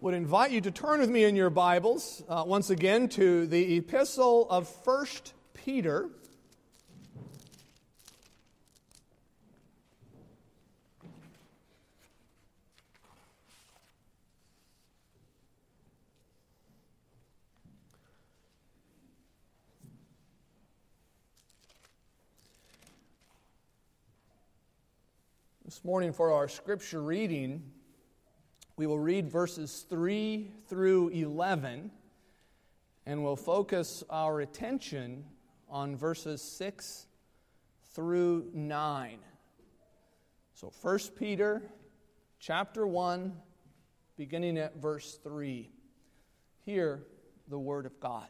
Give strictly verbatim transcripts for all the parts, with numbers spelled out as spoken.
would invite you to turn with me in your Bibles uh, once again to the epistle of First Peter. This morning for our scripture reading, we will read verses three through eleven, and we'll focus our attention on verses six through nine. So First Peter chapter one, beginning at verse three. Hear the word of God.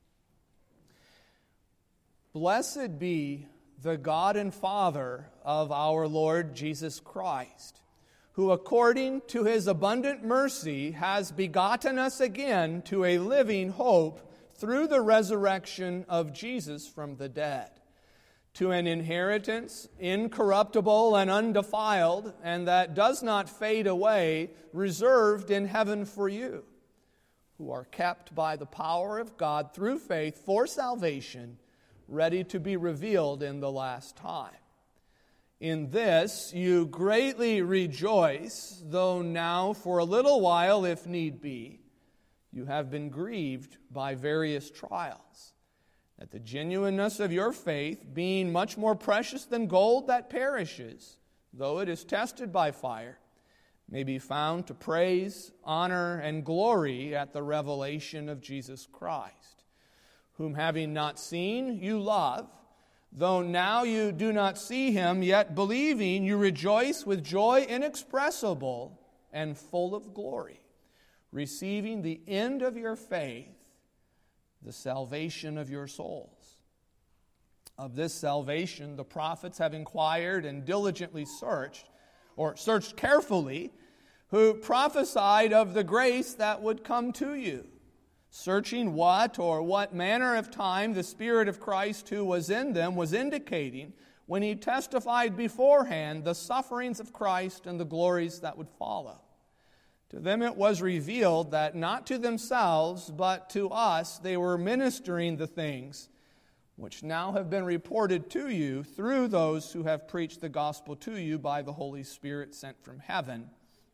Blessed be the God and Father of our Lord Jesus Christ, who according to His abundant mercy has begotten us again to a living hope through the resurrection of Jesus from the dead, to an inheritance incorruptible and undefiled, and that does not fade away, reserved in heaven for you, who are kept by the power of God through faith for salvation, ready to be revealed in the last time. In this you greatly rejoice, though now for a little while, if need be, you have been grieved by various trials, that the genuineness of your faith, being much more precious than gold that perishes, though it is tested by fire, may be found to praise, honor, and glory at the revelation of Jesus Christ, whom having not seen, you love, though now you do not see Him, yet believing you rejoice with joy inexpressible and full of glory, receiving the end of your faith, the salvation of your souls. Of this salvation the prophets have inquired and diligently searched, or searched carefully, who prophesied of the grace that would come to you, searching what or what manner of time the Spirit of Christ who was in them was indicating when He testified beforehand the sufferings of Christ and the glories that would follow. To them it was revealed that not to themselves, but to us they were ministering the things which now have been reported to you through those who have preached the gospel to you by the Holy Spirit sent from heaven,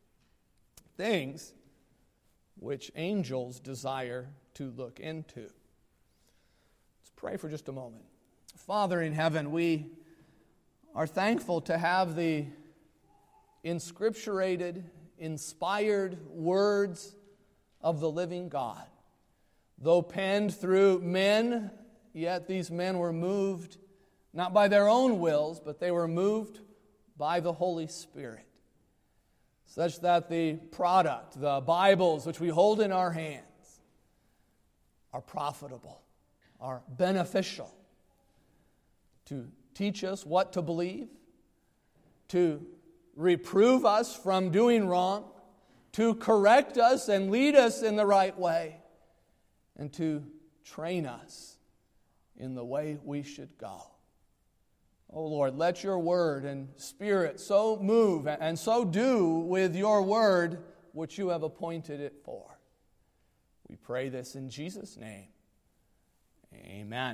things which angels desire to look into. Let's pray for just a moment. Father in heaven, we are thankful to have the inscripturated, inspired words of the living God. Though penned through men, yet these men were moved not by their own wills, but they were moved by the Holy Spirit, such that the product, the Bibles which we hold in our hands, are profitable, are beneficial to teach us what to believe, to reprove us from doing wrong, to correct us and lead us in the right way, and to train us in the way we should go. Oh Lord, let your word and Spirit so move and so do with your word which you have appointed it for. We pray this in Jesus' name. Amen.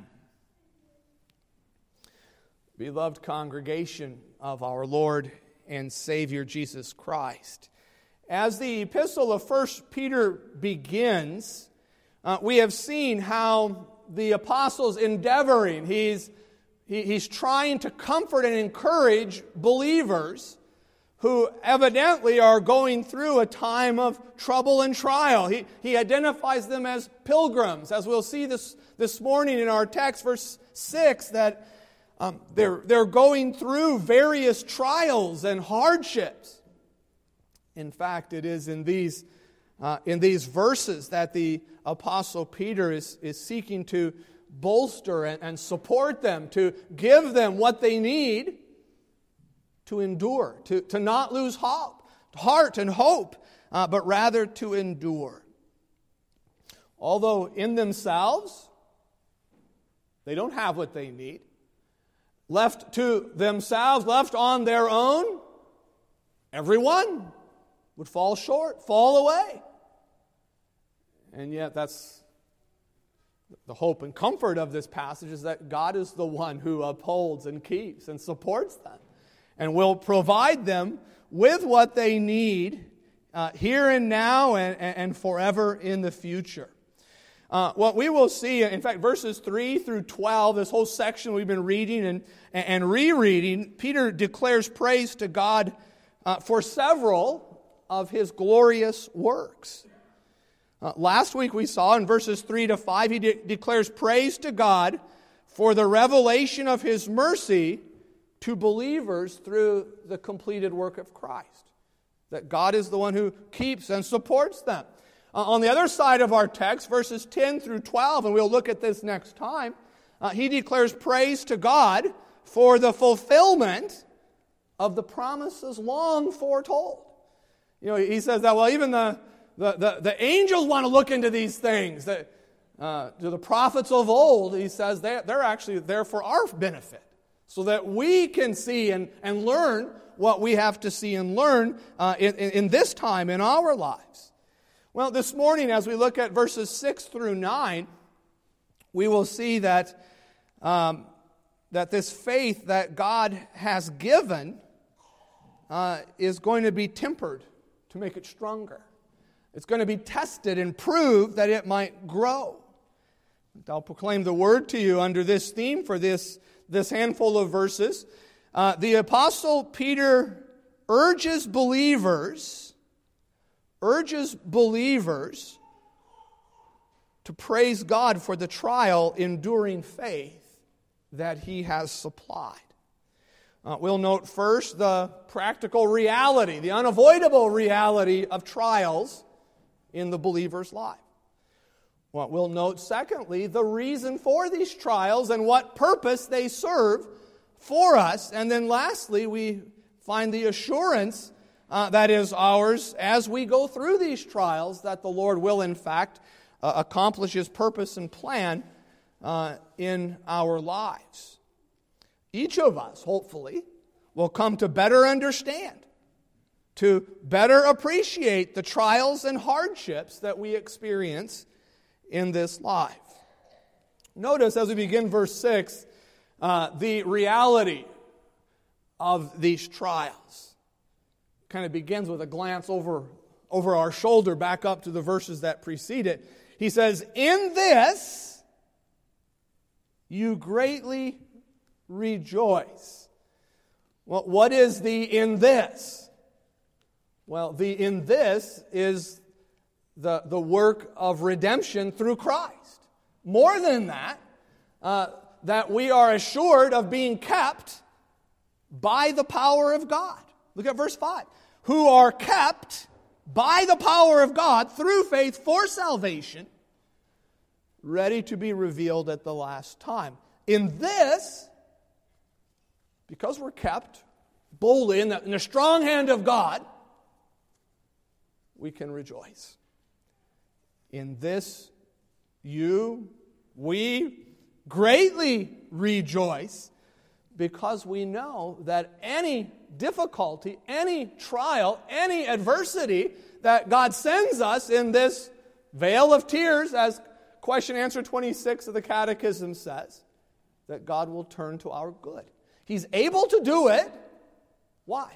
Beloved congregation of our Lord and Savior Jesus Christ, as the epistle of First Peter begins, uh, we have seen how the apostle's endeavoring, he's He, he's trying to comfort and encourage believers who evidently are going through a time of trouble and trial. He, he identifies them as pilgrims, as we'll see this, this morning in our text, verse six, that um, they're, they're going through various trials and hardships. In fact, it is in these, uh, in these verses that the Apostle Peter is, is seeking to bolster and, and support them, to give them what they need to endure, to, to not lose hope, heart and hope, uh, but rather to endure. Although in themselves, they don't have what they need. Left to themselves, left on their own, everyone would fall short, fall away. And yet that's the hope and comfort of this passage, is that God is the one who upholds and keeps and supports them and will provide them with what they need uh, here and now and, and forever in the future. Uh, what we will see, in fact, verses three through twelve, this whole section we've been reading and, and rereading, Peter declares praise to God uh, for several of his glorious works. Uh, last week we saw in verses three to five, he de- declares praise to God for the revelation of his mercy to believers through the completed work of Christ. That God is the one who keeps and supports them. Uh, on the other side of our text, verses ten through twelve, and we'll look at this next time, uh, he declares praise to God for the fulfillment of the promises long foretold. You know, he says that, well, even the The, the, the angels want to look into these things. That, uh, to the prophets of old, he says they're, they're actually there for our benefit, so that we can see and, and learn what we have to see and learn uh, in, in this time in our lives. Well, this morning, as we look at verses six through nine, we will see that, um, that this faith that God has given uh, is going to be tempered to make it stronger. It's going to be tested and proved that it might grow. I'll proclaim the word to you under this theme for this, this handful of verses. Uh, the Apostle Peter urges believers, urges believers to praise God for the trial, enduring faith that he has supplied. Uh, we'll note first the practical reality, the unavoidable reality of trials in the believer's life. Well, we'll note, secondly, the reason for these trials and what purpose they serve for us. And then lastly, we find the assurance uh, that is ours as we go through these trials, that the Lord will, in fact, uh, accomplish His purpose and plan uh, in our lives. Each of us, hopefully, will come to better understand, to better appreciate the trials and hardships that we experience in this life. Notice as we begin verse six, uh, the reality of these trials. Kind of begins with a glance over, over our shoulder back up to the verses that precede it. He says, "In this you greatly rejoice." Well, what is the "in this"? Well, the "in this" is the, the work of redemption through Christ. More than that, uh, that we are assured of being kept by the power of God. Look at verse five. Who are kept by the power of God through faith for salvation, ready to be revealed at the last time. In this, because we're kept boldly in the, in the strong hand of God, we can rejoice. In this, you, we greatly rejoice, because we know that any difficulty, any trial, any adversity that God sends us in this vale of tears, as question answer twenty-six of the Catechism says, that God will turn to our good. He's able to do it. Why?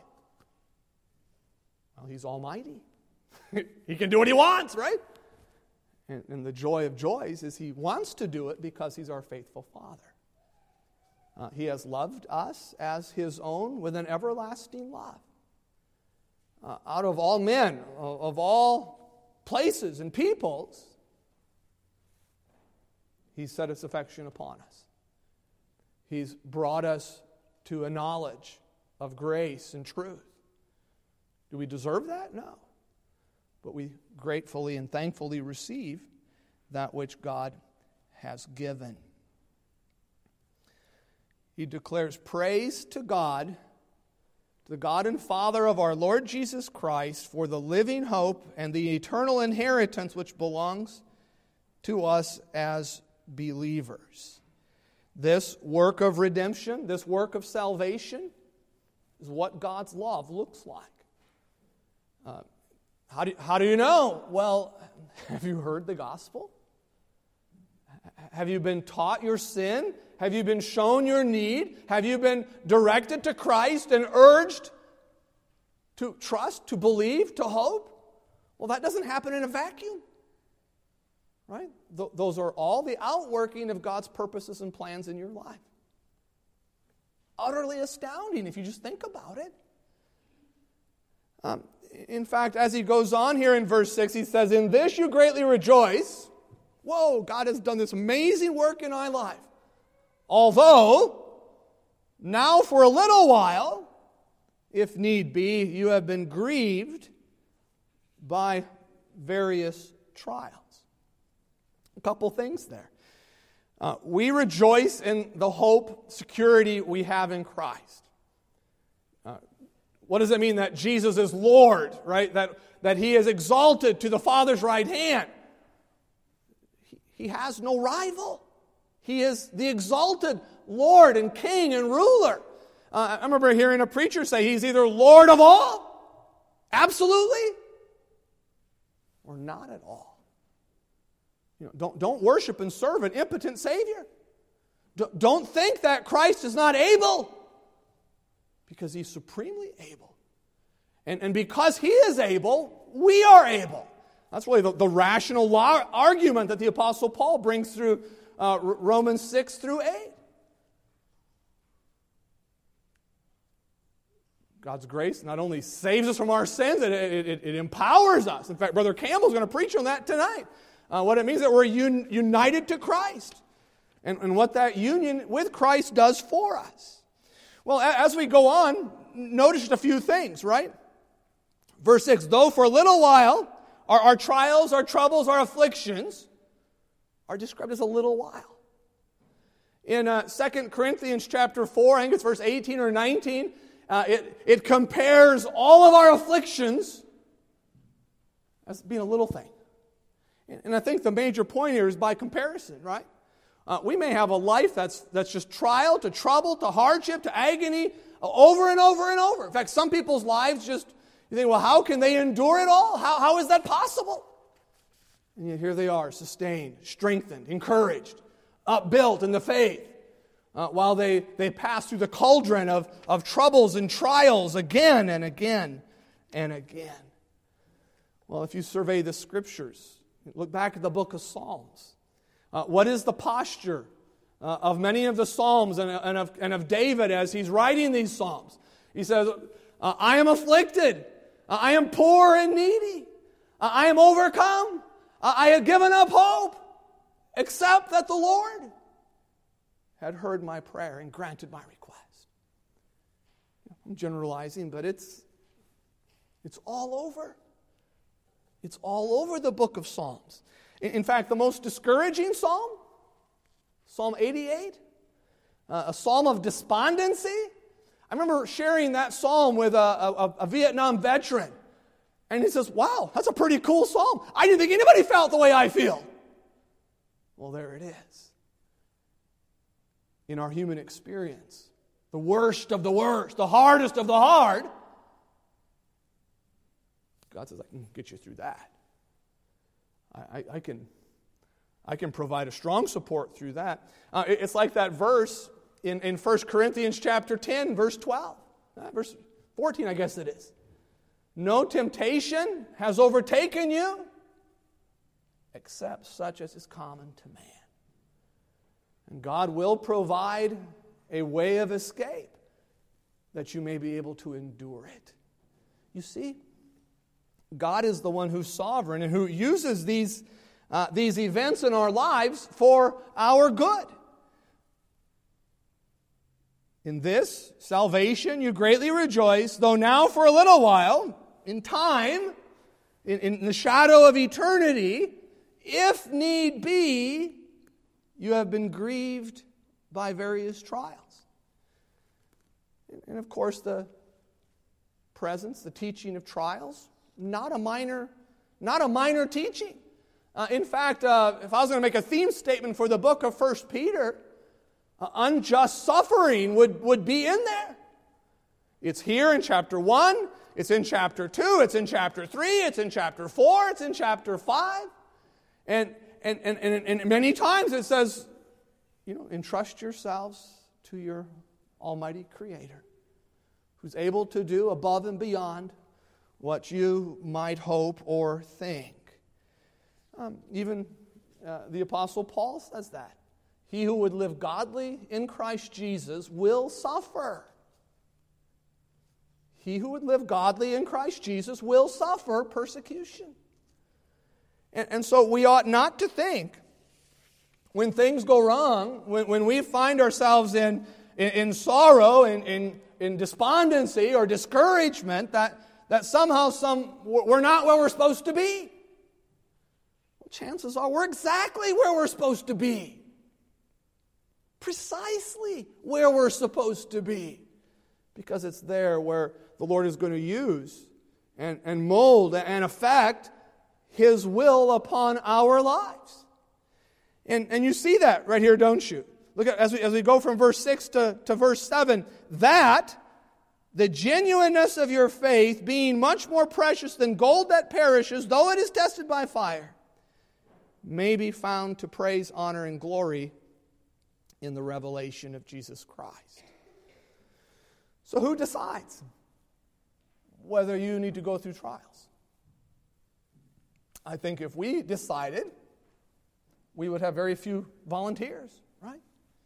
Well, He's almighty. He can do what He wants, right? And, and the joy of joys is He wants to do it because He's our faithful Father. Uh, he has loved us as His own with an everlasting love. Uh, out of all men, of, of all places and peoples, He's set His affection upon us. He's brought us to a knowledge of grace and truth. Do we deserve that? No. But we gratefully and thankfully receive that which God has given. He declares praise to God, the God and Father of our Lord Jesus Christ, for the living hope and the eternal inheritance which belongs to us as believers. This work of redemption, this work of salvation, is what God's love looks like. Uh, how do, how do you know? Well, have you heard the gospel? Have you been taught your sin? Have you been shown your need? Have you been directed to Christ and urged to trust, to believe, to hope? Well, that doesn't happen in a vacuum. Right? Th- those are all the outworking of God's purposes and plans in your life. Utterly astounding if you just think about it. Um, in fact, as he goes on here in verse six, he says, "In this you greatly rejoice." Whoa, God has done this amazing work in my life. "Although, now for a little while, if need be, you have been grieved by various trials." A couple things there. Uh, we rejoice in the hope, security we have in Christ. Uh, what does it mean that Jesus is Lord, right? That, that He is exalted to the Father's right hand. He, he has no rival. He is the exalted Lord and King and ruler. Uh, I remember hearing a preacher say He's either Lord of all, absolutely, or not at all. You know, don't, don't worship and serve an impotent Savior. Don't think that Christ is not able, because He's supremely able. And, and because He is able, we are able. That's really the, the rational law, argument that the Apostle Paul brings through uh, Romans six through eight. God's grace not only saves us from our sins, it, it, it, it empowers us. In fact, Brother Campbell's going to preach on that tonight. Uh, what it means that we're un- united to Christ. And, and what that union with Christ does for us. Well, a- as we go on, notice just a few things, right? Verse six, "Though for a little while, our, our trials, our troubles, our afflictions are described as a little while." In uh, Second Corinthians chapter four, I think it's verse eighteen or nineteen, uh, it, it compares all of our afflictions as being a little thing. And I think the major point here is by comparison, right? Uh, we may have a life that's that's just trial to trouble to hardship to agony uh, over and over and over. In fact, some people's lives just, you think, well, how can they endure it all? How, how is that possible? And yet here they are, sustained, strengthened, encouraged, upbuilt in the faith, uh, while they, they pass through the cauldron of, of troubles and trials again and again and again. Well, if you survey the Scriptures, look back at the book of Psalms. Uh, what is the posture uh, of many of the Psalms and, and, of, and of David as he's writing these Psalms? He says, uh, I am afflicted. Uh, I am poor and needy. Uh, I am overcome. Uh, I have given up hope, except that the Lord had heard my prayer and granted my request. I'm generalizing, but it's, it's all over. It's all over the book of Psalms. In fact, the most discouraging psalm, Psalm eighty-eight, uh, a psalm of despondency. I remember sharing that psalm with a, a, a Vietnam veteran. And he says, wow, that's a pretty cool psalm. I didn't think anybody felt the way I feel. Well, there it is. In our human experience, the worst of the worst, the hardest of the hard, God says, I can get you through that. I, I, I can I can provide a strong support through that. Uh, it, it's like that verse in, in First Corinthians chapter ten, verse twelve. Uh, verse fourteen, I guess it is. No temptation has overtaken you except such as is common to man. And God will provide a way of escape that you may be able to endure it. You see, God is the one who's sovereign and who uses these, uh, these events in our lives for our good. In this salvation you greatly rejoice, though now for a little while, in time, in, in the shadow of eternity, if need be, you have been grieved by various trials. And of course, the presence, the teaching of trials, Not a minor, not a minor teaching. Uh, in fact, uh, if I was going to make a theme statement for the book of First Peter, uh, unjust suffering would, would be in there. It's here in chapter one, it's in chapter two, it's in chapter three, it's in chapter four, it's in chapter five. And, and, and, and, and many times it says, you know, entrust yourselves to your Almighty Creator, who's able to do above and beyond what you might hope or think. Um, even uh, the Apostle Paul says that. He who would live godly in Christ Jesus will suffer. He who would live godly in Christ Jesus will suffer persecution. And, and so we ought not to think, when things go wrong, when, when we find ourselves in, in, in sorrow, in, in, in despondency or discouragement, that, that somehow some we're not where we're supposed to be. Well, chances are we're exactly where we're supposed to be. Precisely where we're supposed to be. Because it's there where the Lord is going to use and, and mold and affect His will upon our lives. And, and you see that right here, don't you? Look at as we, as we go from verse six to, to verse seven. That the genuineness of your faith, being much more precious than gold that perishes, though it is tested by fire, may be found to praise, honor, and glory in the revelation of Jesus Christ. So who decides whether you need to go through trials? I think if we decided, we would have very few volunteers, right?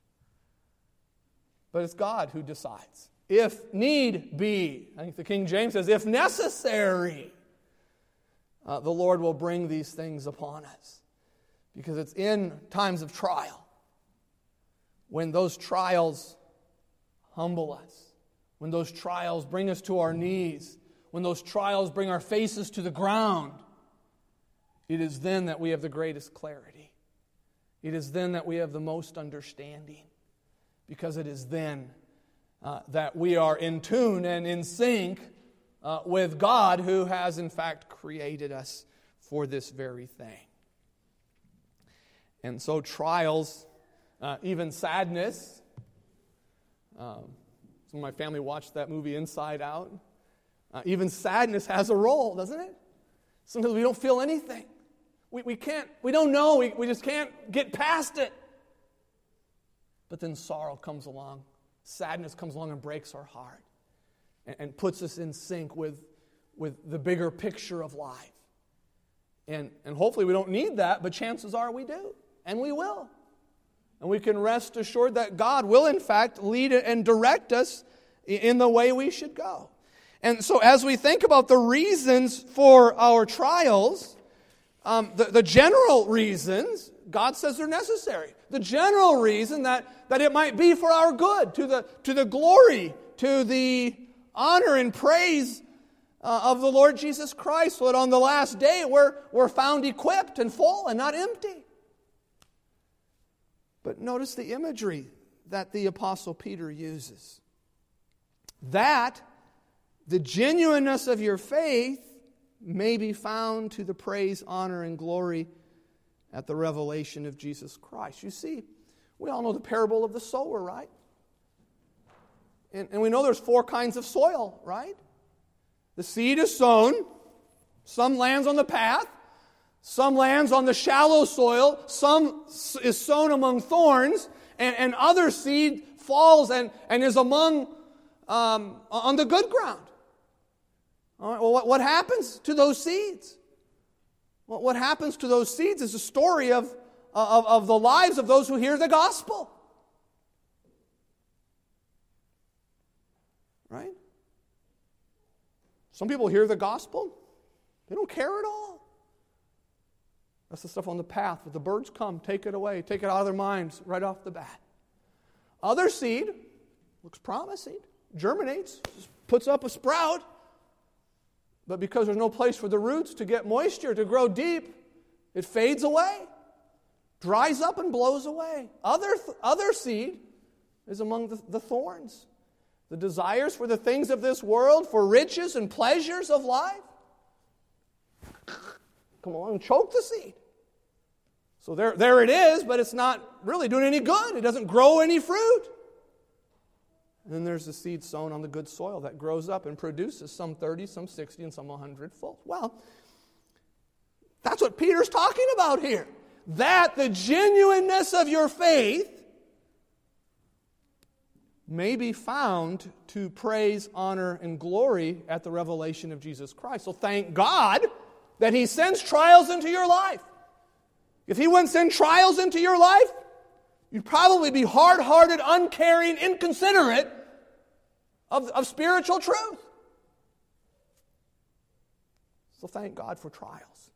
But it's God who decides. If need be, I think the King James says, if necessary, uh, the Lord will bring these things upon us. Because it's in times of trial, when those trials humble us, when those trials bring us to our knees, when those trials bring our faces to the ground, it is then that we have the greatest clarity. It is then that we have the most understanding, because it is then uh, that we are in tune and in sync uh, with God, who has in fact created us for this very thing. And so trials, uh, even sadness, um, some of my family watched that movie Inside Out. Uh, even sadness has a role, doesn't it? Sometimes we don't feel anything. We, we can't, we don't know, we, we just can't get past it. But then sorrow comes along, sadness comes along and breaks our heart and, and puts us in sync with, with the bigger picture of life. And, and hopefully we don't need that, but chances are we do, and we will. And we can rest assured that God will in fact lead and direct us in the way we should go. And so as we think about the reasons for our trials, Um, the, the general reasons, God says they're necessary. The general reason that, that it might be for our good, to the, to the glory, to the honor and praise uh, of the Lord Jesus Christ, so that on the last day we're, we're found equipped and full and not empty. But notice the imagery that the Apostle Peter uses. That the genuineness of your faith may be found to the praise, honor, and glory at the revelation of Jesus Christ. You see, we all know the parable of the sower, right? And, and we know there's four kinds of soil, right? The seed is sown. Some lands on the path. Some lands on the shallow soil. Some is sown among thorns. And, and other seed falls and, and is among um, on the good ground. All right, well, what, what happens to those seeds? Well, what happens to those seeds is a story of, of, of the lives of those who hear the gospel. Right? Some people hear the gospel, they don't care at all. That's the stuff on the path. If the birds come, take it away, take it out of their minds right off the bat. Other seed looks promising, germinates, puts up a sprout, but because there's no place for the roots to get moisture, to grow deep, it fades away, dries up and blows away. Other, other seed is among the, the thorns. The desires for the things of this world, for riches and pleasures of life, come along and choke the seed. So there, there it is, but it's not really doing any good. It doesn't grow any fruit. And then there's the seed sown on the good soil that grows up and produces some thirty, some sixty, and some one hundred fold. Well, that's what Peter's talking about here. that the genuineness of your faith may be found to praise, honor, and glory at the revelation of Jesus Christ. So thank God that He sends trials into your life. If He wouldn't send trials into your life, you'd probably be hard-hearted, uncaring, inconsiderate of, of spiritual truth. So thank God for trials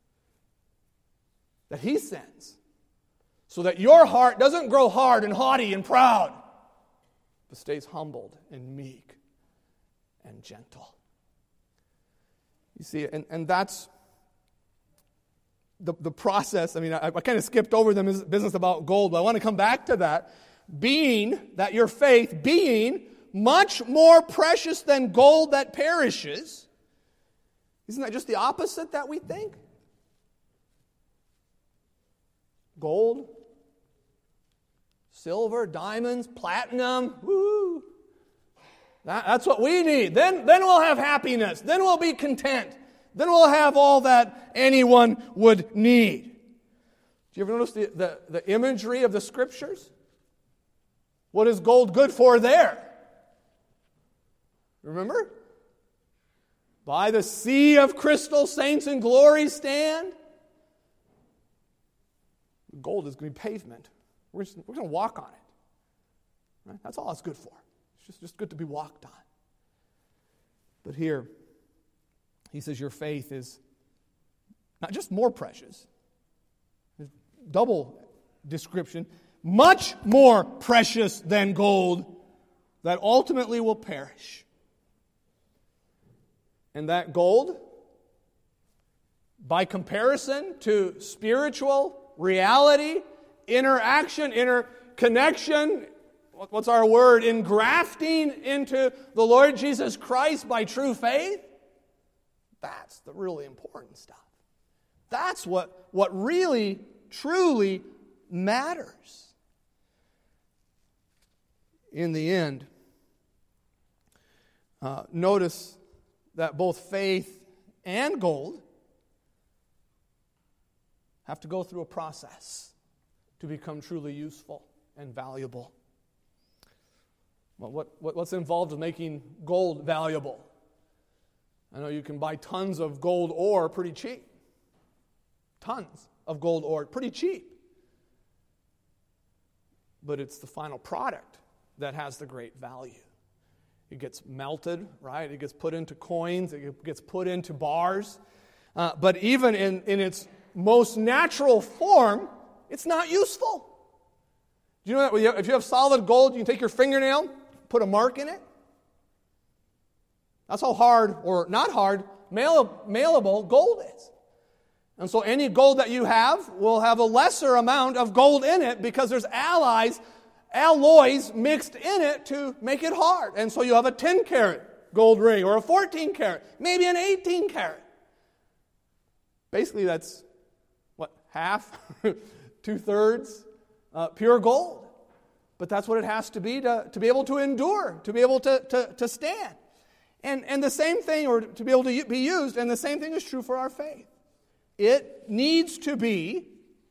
that He sends, so that your heart doesn't grow hard and haughty and proud, but stays humbled and meek and gentle. You see, and, and that's the, the process. I mean, I, I kind of skipped over the business about gold, but I want to come back to that. Being, that your faith, being much more precious than gold that perishes. Isn't that just the opposite that we think? Gold, silver, diamonds, platinum, woo! That, that's what we need. Then, then we'll have happiness. Then we'll be content. Then we'll have all that anyone would need. Do you ever notice the, the, the imagery of the Scriptures? What is gold good for there? Remember? By the sea of crystal saints in glory stand. Gold is going to be pavement. We're, just, we're going to walk on it. Right? That's all it's good for. It's just, just good to be walked on. But here, he says your faith is not just more precious. Double description. Much more precious than gold that ultimately will perish. And that gold, by comparison to spiritual reality, interaction, interconnection, what's our word? Engrafting into the Lord Jesus Christ by true faith. That's the really important stuff. That's what, what really, truly matters. In the end, uh, notice that both faith and gold have to go through a process to become truly useful and valuable. Well, what, what, what's involved in making gold valuable? I know you can buy tons of gold ore pretty cheap. Tons of gold ore pretty cheap. But it's the final product that has the great value. It gets melted, right? It gets put into coins. It gets put into bars. Uh, but even in, in its most natural form, it's not useful. Do you know that if you have solid gold, you can take your fingernail, put a mark in it? That's how hard, or not hard, mail, malleable gold is. And so any gold that you have will have a lesser amount of gold in it because there's allies, alloys mixed in it to make it hard. And so you have a ten carat gold ring or a fourteen carat, maybe an eighteen carat. Basically that's, what, half, two-thirds uh, pure gold. But that's what it has to be to, to be able to endure, to be able to, to, to stand. And, and the same thing, or to be able to be used, and the same thing is true for our faith. It needs to be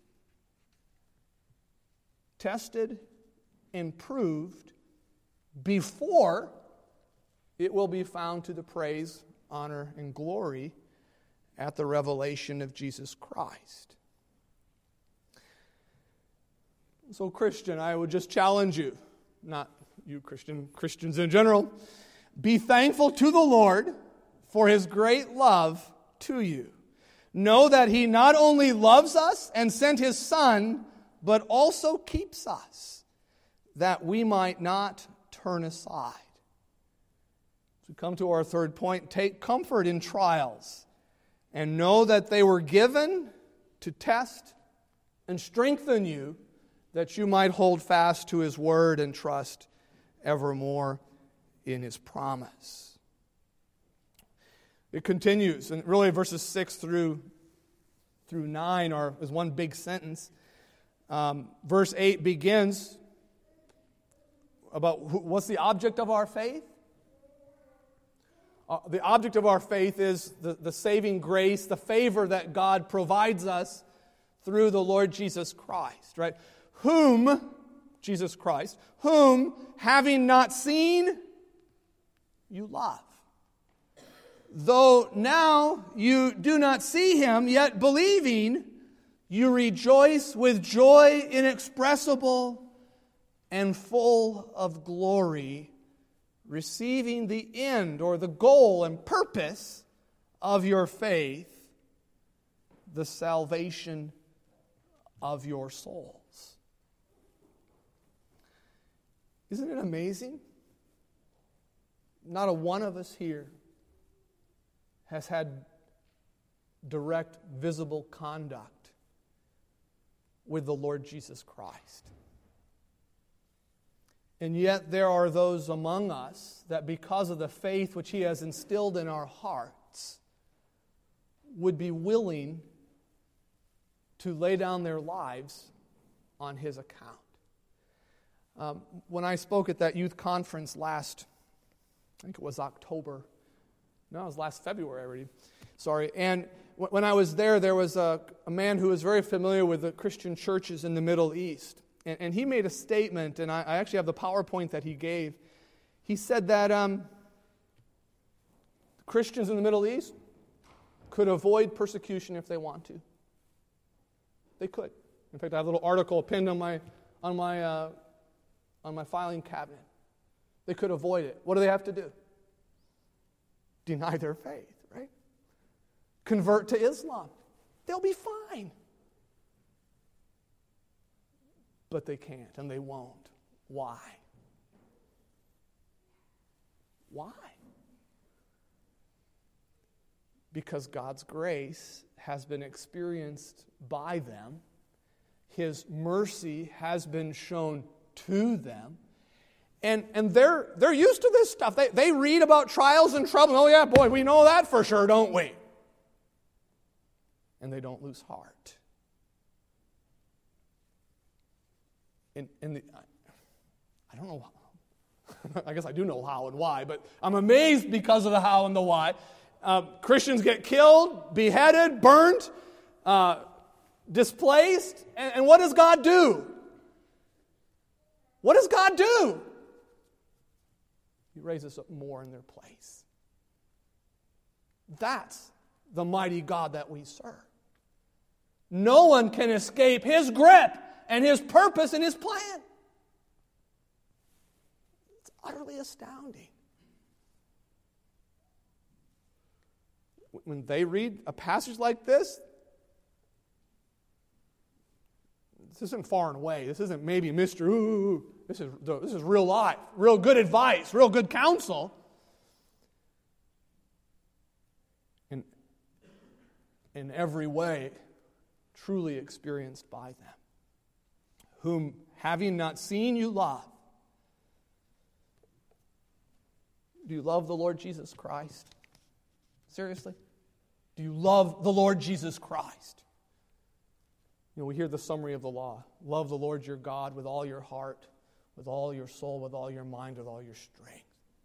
tested and proved before it will be found to the praise, honor, and glory at the revelation of Jesus Christ. So, Christian, I would just challenge you, not you Christian, Christians in general, be thankful to the Lord for His great love to you. Know that He not only loves us and sent His Son, but also keeps us, that we might not turn aside. As we come to our third point, take comfort in trials, and know that they were given to test and strengthen you, that you might hold fast to His word and trust evermore in His promise. It continues, and really verses six through, through nine are, is one big sentence. Um, verse eight begins about who, what's the object of our faith? Uh, the object of our faith is the, the saving grace, the favor that God provides us through the Lord Jesus Christ, right? Whom, Jesus Christ, whom, having not seen, you love. Though now you do not see him, yet believing, you rejoice with joy inexpressible and full of glory, receiving the end or the goal and purpose of your faith, the salvation of your souls. Isn't it amazing? Not a one of us here has had direct, visible conduct with the Lord Jesus Christ. And yet there are those among us that because of the faith which He has instilled in our hearts would be willing to lay down their lives on His account. Um, when I spoke at that youth conference last, I think it was October, no, it was last February already, sorry, and w- when I was there, there was a, a man who was very familiar with the Christian churches in the Middle East, and, and he made a statement, and I, I actually have the PowerPoint that he gave. He said that um, Christians in the Middle East could avoid persecution if they want to. They could. In fact, I have a little article pinned on my on my uh, on my filing cabinet. They could avoid it. What do they have to do? Deny their faith, right? Convert to Islam. They'll be fine. But they can't, and they won't. Why? Why? Because God's grace has been experienced by them. His mercy has been shown to them. And, and they're, they're used to this stuff. They, they read about trials and trouble. Oh yeah, boy, we know that for sure, don't we? And they don't lose heart. And, and the, I don't know how. I guess I do know how and why, but I'm amazed because of the how and the why. Uh, Christians get killed, beheaded, burnt, uh, displaced. And, and what does God do? What does God do? He raises up more in their place. That's the mighty God that we serve. No one can escape His grip and His purpose and His plan. It's utterly astounding. When they read a passage like this, this isn't far and away. This isn't maybe Mister Ooh. This is, this is real life, real good advice, real good counsel. In, in every way, truly experienced by them. Whom, having not seen, you love. Do you love the Lord Jesus Christ? Seriously? Do you love the Lord Jesus Christ? You know, we hear the summary of the law. Love the Lord your God with all your heart, with all your soul, with all your mind, with all your strength.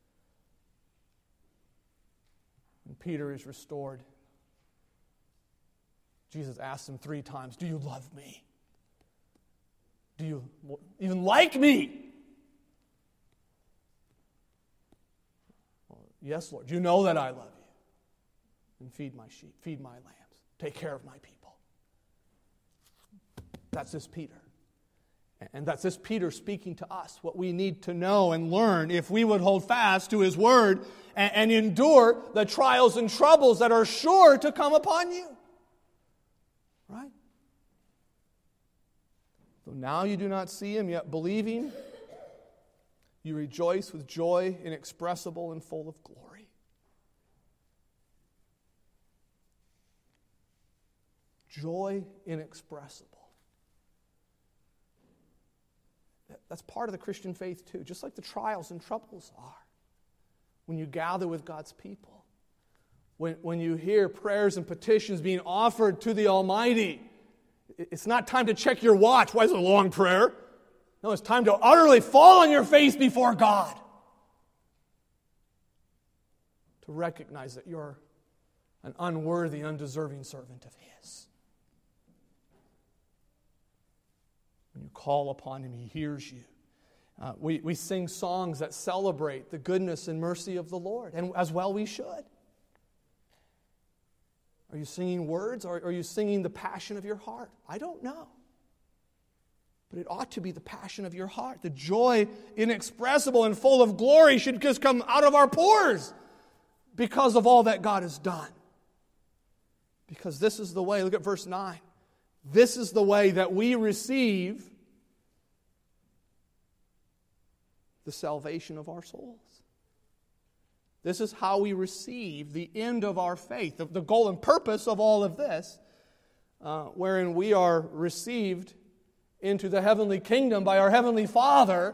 When Peter is restored, Jesus asks him three times, do you love me? Do you even like me? Well, yes, Lord. You know that I love you. And feed my sheep, feed my lambs, take care of my people. That's this Peter. And that's this Peter speaking to us, what we need to know and learn if we would hold fast to His Word and, and endure the trials and troubles that are sure to come upon you. Right? So now you do not see Him, yet believing, you rejoice with joy inexpressible and full of glory. Joy inexpressible. That's part of the Christian faith too, just like the trials and troubles are. When you gather with God's people, when, when you hear prayers and petitions being offered to the Almighty, it's not time to check your watch. Why is it a long prayer? No, it's time to utterly fall on your face before God. To recognize that you're an unworthy, undeserving servant of His. call upon Him, He hears you. Uh, we, we sing songs that celebrate the goodness and mercy of the Lord, and as well we should. Are you singing words, or are you singing the passion of your heart? I don't know. But it ought to be the passion of your heart. The joy inexpressible and full of glory should just come out of our pores because of all that God has done. Because this is the way, look at verse nine. This is the way that we receive the salvation of our souls. This is how we receive the end of our faith, the, the goal and purpose of all of this, uh, wherein we are received into the heavenly kingdom by our heavenly Father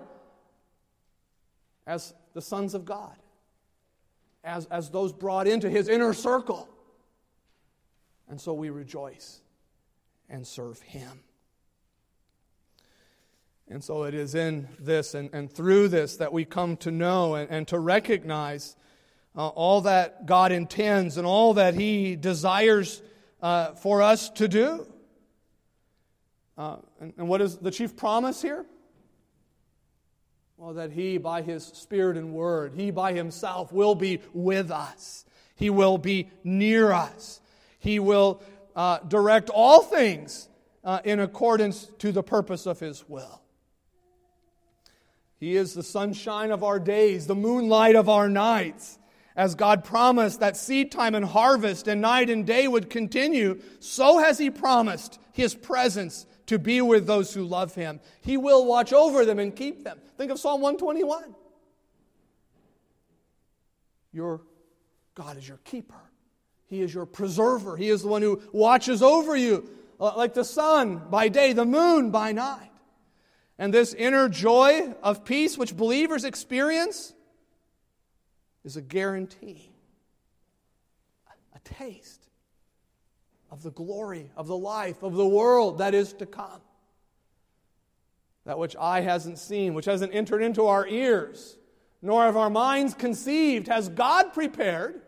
as the sons of God, as, as those brought into His inner circle. And so we rejoice and serve Him. And so it is in this and, and through this that we come to know and, and to recognize uh, all that God intends and all that He desires uh, for us to do. Uh, and, and what is the chief promise here? Well, that He, by His Spirit and Word, He by Himself will be with us. He will be near us. He will uh, direct all things uh, in accordance to the purpose of His will. He is the sunshine of our days, the moonlight of our nights. As God promised that seed time and harvest and night and day would continue, so has He promised His presence to be with those who love Him. He will watch over them and keep them. Think of Psalm one twenty-one. Your God is your keeper. He is your preserver. He is the one who watches over you, like the sun by day, the moon by night. And this inner joy of peace which believers experience is a guarantee, a taste of the glory, of the life, of the world that is to come. That which eye hasn't seen, which hasn't entered into our ears, nor have our minds conceived, has God prepared.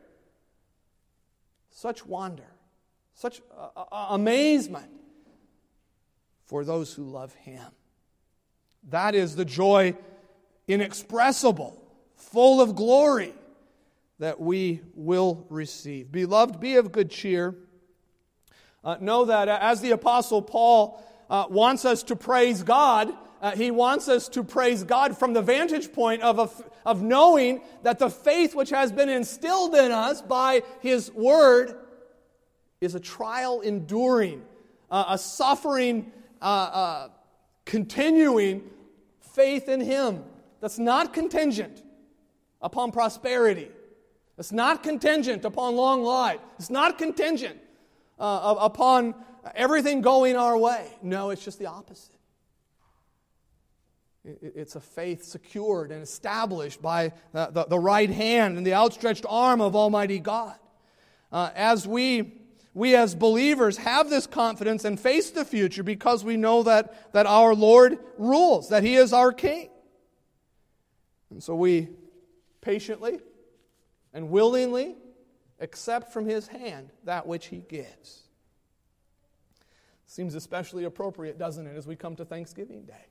Such wonder, such uh, uh, amazement for those who love Him. That is the joy inexpressible, full of glory, that we will receive. Beloved, be of good cheer. Uh, know that as the Apostle Paul uh, wants us to praise God, uh, he wants us to praise God from the vantage point of, a, of knowing that the faith which has been instilled in us by His Word is a trial enduring, uh, a suffering, uh, uh, continuing faith in Him that's not contingent upon prosperity. It's not contingent upon long life. It's not contingent uh, upon everything going our way. No, it's just the opposite. It's a faith secured and established by the, the, the right hand and the outstretched arm of Almighty God. Uh, as we, we as believers have this confidence and face the future because we know that, that our Lord rules, that He is our King. And so we patiently and willingly accept from His hand that which He gives. Seems especially appropriate, doesn't it, as we come to Thanksgiving Day?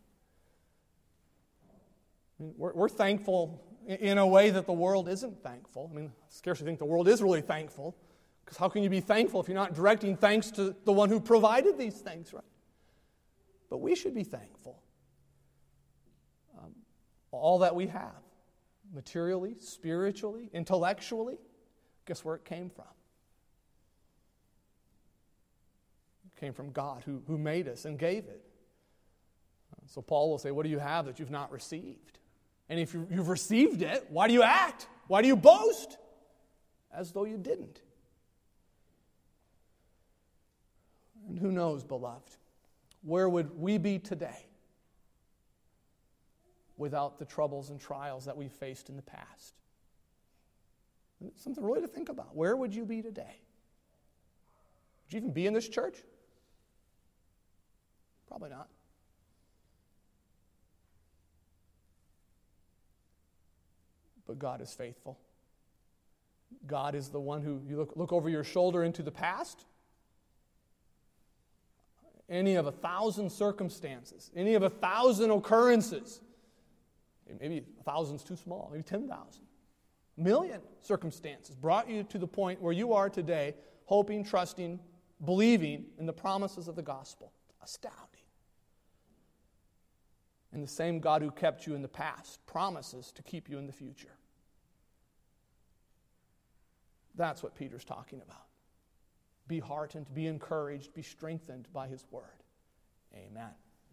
I mean, we're, we're thankful in a way that the world isn't thankful. I mean, I scarcely think the world is really thankful, because how can you be thankful if you're not directing thanks to the one who provided these things, right? But we should be thankful. Um, all that we have, materially, spiritually, intellectually, guess where it came from? It came from God who, who made us and gave it. So Paul will say, what do you have that you've not received? And if you've received it, why do you act? Why do you boast? As though you didn't. And who knows, beloved, where would we be today without the troubles and trials that we faced in the past? It's something really to think about. Where would you be today? Would you even be in this church? Probably not. But God is faithful. God is the one who, you look, look over your shoulder into the past, any of a thousand circumstances, any of a thousand occurrences, maybe a thousand's too small, maybe ten thousand, a million circumstances brought you to the point where you are today, hoping, trusting, believing in the promises of the gospel. Astounding. And the same God who kept you in the past promises to keep you in the future. That's what Peter's talking about. Be heartened, be encouraged, be strengthened by his word. Amen.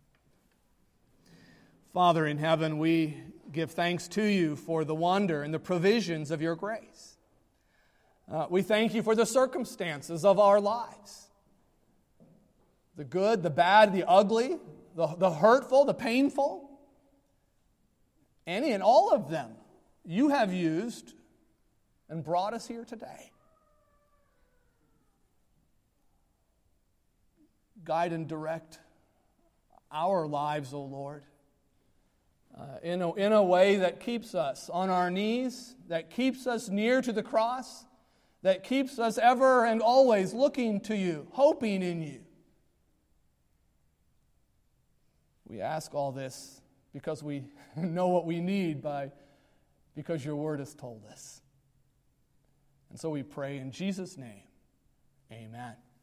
Father in heaven, we give thanks to you for the wonder and the provisions of your grace. Uh, we thank you for the circumstances of our lives. The good, the bad, the ugly, the, the hurtful, the painful. Any and all of them you have used and brought us here today. Guide and direct our lives, O Lord, uh, in, a, in a way that keeps us on our knees, that keeps us near to the cross, that keeps us ever and always looking to you, hoping in you. We ask all this because we know what we need by because your word has told us. And so we pray in Jesus' name, amen.